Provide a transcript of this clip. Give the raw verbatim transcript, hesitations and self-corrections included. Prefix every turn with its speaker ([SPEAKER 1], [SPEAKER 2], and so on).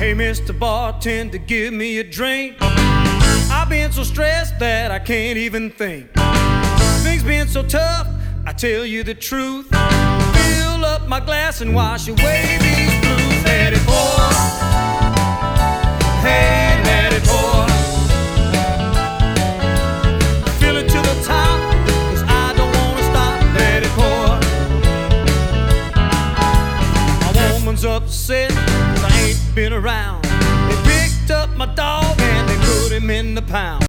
[SPEAKER 1] Hey, Mister Bartender, give me a drink. I've been so stressed that I can't even think. Things been so tough, I tell you the truth. Fill up my glass and wash away these blues. Let it pour, hey, let it pour. Fill it to the top, 'cause I don't wanna stop. Let it pour. My woman's upset 'cause I ain't been around. They picked up my dog and they put him in the pound.